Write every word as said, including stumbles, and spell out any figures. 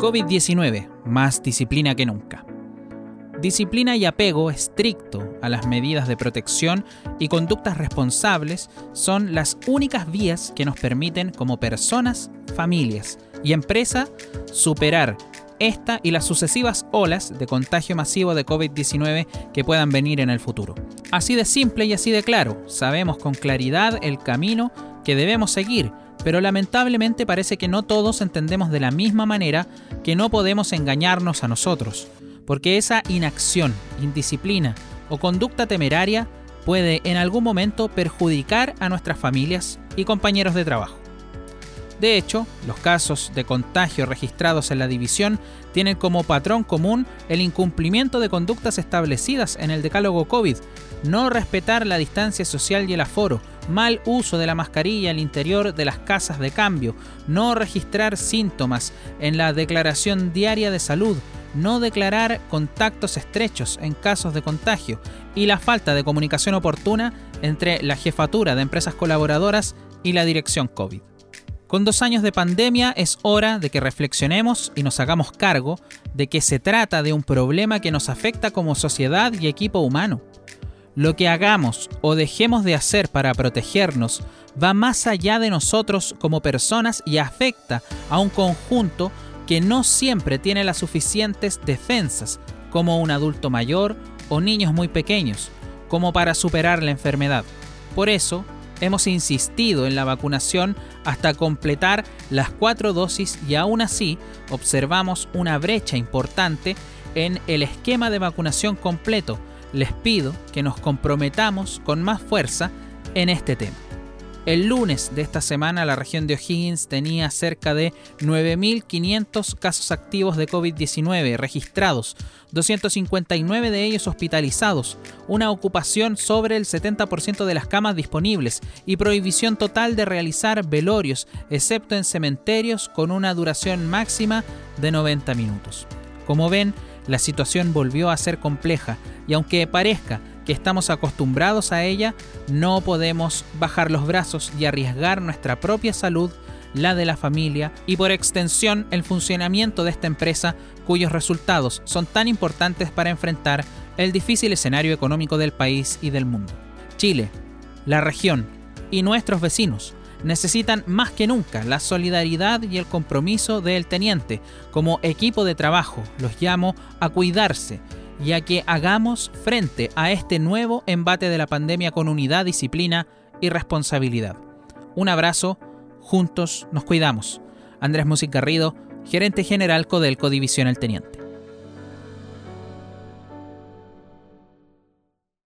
COVID diecinueve, más disciplina que nunca. Disciplina y apego estricto a las medidas de protección y conductas responsables son las únicas vías que nos permiten como personas, familias y empresa superar esta y las sucesivas olas de contagio masivo de COVID diecinueve que puedan venir en el futuro. Así de simple y así de claro, sabemos con claridad el camino que debemos seguir, pero lamentablemente parece que no todos entendemos de la misma manera que no podemos engañarnos a nosotros, porque esa inacción, indisciplina o conducta temeraria puede en algún momento perjudicar a nuestras familias y compañeros de trabajo. De hecho, los casos de contagio registrados en la división tienen como patrón común el incumplimiento de conductas establecidas en el decálogo COVID, no respetar la distancia social y el aforo, mal uso de la mascarilla al interior de las casas de cambio, no registrar síntomas en la declaración diaria de salud, no declarar contactos estrechos en casos de contagio y la falta de comunicación oportuna entre la jefatura de empresas colaboradoras y la dirección COVID. Con dos años de pandemia es hora de que reflexionemos y nos hagamos cargo de que se trata de un problema que nos afecta como sociedad y equipo humano. Lo que hagamos o dejemos de hacer para protegernos va más allá de nosotros como personas y afecta a un conjunto que no siempre tiene las suficientes defensas, como un adulto mayor o niños muy pequeños, como para superar la enfermedad. Por eso, hemos insistido en la vacunación hasta completar las cuatro dosis y aún así observamos una brecha importante en el esquema de vacunación completo. Les pido que nos comprometamos con más fuerza en este tema. El lunes de esta semana la región de O'Higgins tenía cerca de nueve mil quinientos casos activos de COVID diecinueve registrados, doscientos cincuenta y nueve de ellos hospitalizados, una ocupación sobre el setenta por ciento de las camas disponibles y prohibición total de realizar velorios, excepto en cementerios con una duración máxima de noventa minutos. Como ven, la situación volvió a ser compleja y aunque parezca que estamos acostumbrados a ella, no podemos bajar los brazos y arriesgar nuestra propia salud, la de la familia y por extensión el funcionamiento de esta empresa cuyos resultados son tan importantes para enfrentar el difícil escenario económico del país y del mundo. Chile, la región y nuestros vecinos necesitan más que nunca la solidaridad y el compromiso del teniente. Como equipo de trabajo, los llamo a cuidarse y a que hagamos frente a este nuevo embate de la pandemia con unidad, disciplina y responsabilidad. Un abrazo, juntos nos cuidamos. Andrés Music Garrido, gerente general Codelco División El Teniente.